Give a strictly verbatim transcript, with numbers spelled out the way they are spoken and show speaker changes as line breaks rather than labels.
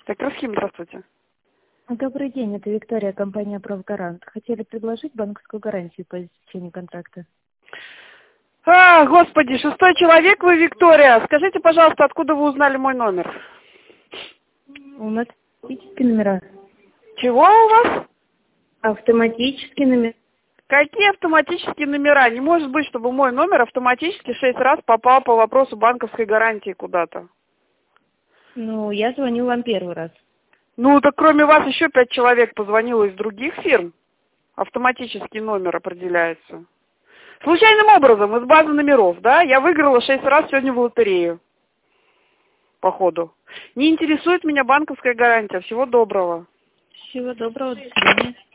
Так, Расхим, здравствуйте.
Добрый день, это Виктория, компания «Правгарант». Хотели предложить банковскую гарантию по заключению контракта.
А, господи, шестой человек вы, Виктория. Скажите, пожалуйста, откуда вы узнали мой номер?
У нас автоматические номера.
Чего у вас?
Автоматические номера.
Какие автоматические номера? Не может быть, чтобы мой номер автоматически шесть раз попал по вопросу банковской гарантии куда-то.
Ну, я звоню вам первый раз.
Ну, так кроме вас еще пять человек позвонило из других фирм. Автоматический номер определяется. Случайным образом, из базы номеров, да? Я выиграла шесть раз сегодня в лотерею. Походу. Не интересует меня банковская гарантия. Всего доброго.
Всего доброго, до свидания.